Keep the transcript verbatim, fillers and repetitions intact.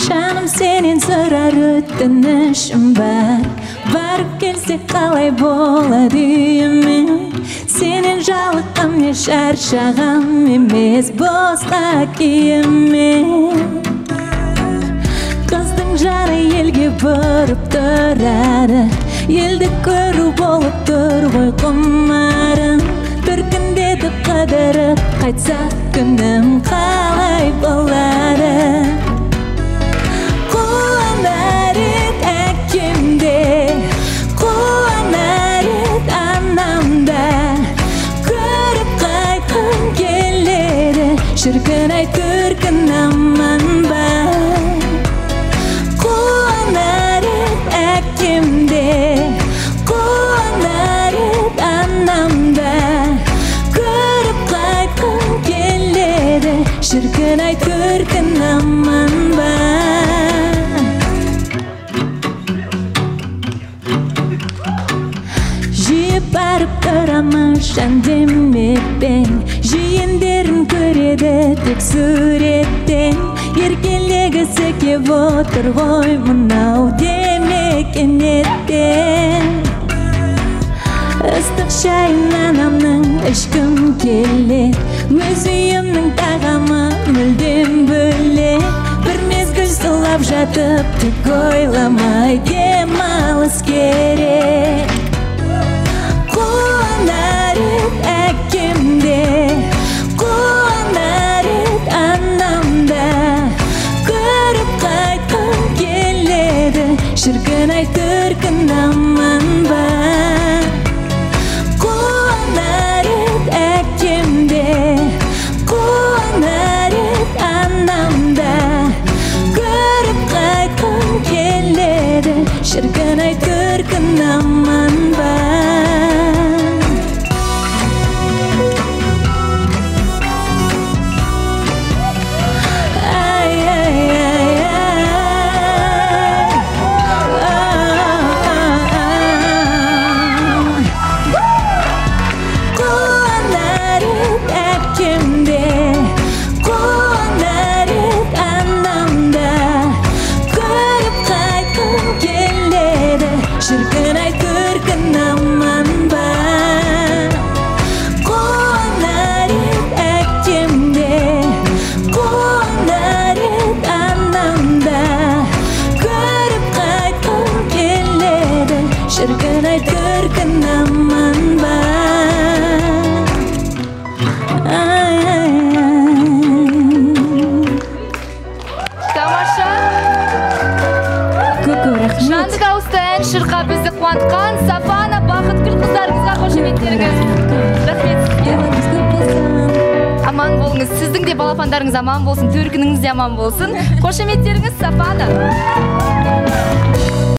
Жаным сенен сұрар өтінішім бар. Барып келсе қалай болады үйіме. Сенен жалыққам не шаршағам емес босқа киіме. Қыздың жары елге бұрып тұрады. Елді көру болып тұр ғой құмарым. Біркіндеді қыдырып қайтсақ күнім қалай болады. Қуанар ед әкемде, қуанар ед анамда. Көріп қайтқым келеді, шіркін ай көркін аман ба. Қуанар ед әкемде, қуанар ед анамда. Көріп қайтқым келеді, шіркін ай көркін аман ба. Жиі барып тұрамын жан демеппен, жиендерін көреді тек суреттен. Еркелегісі кеп отыр ғой мынау демеген еттен. Ыстық шайын анамның ішкім келет, өз үйімнің тағамы мүлдем бөлек. Бір мезгіл сылап жатып тек ойламай демалыс керек. Қуанар ед әкемде, қуанар ед анамда. Көріп қайтқым келеді, шіркін ай көркін аман ба. Қуанар ед әкемде, қуанар ед анамда. Көріп қайтқым келеді, шіркін ай көркін аман ба. Шіркін ай көркін аман ба. Қуанар ед әкемде, қуанар ед анамда. Көріп қайтқым келеді, шіркін ай көркін аман ба. Тамаша. Көп рахмет. Жанды дауысты ән шырқа бізді қуантқан Сафана бақытгүл қыздарыңызға қошеметтеріңіз. Рахмет сізге. Аман болыңыз. Сіздің де балапандарыңыз аман болсын, төркініңіз де аман болсын. Қошеметтеріңіз Сафана.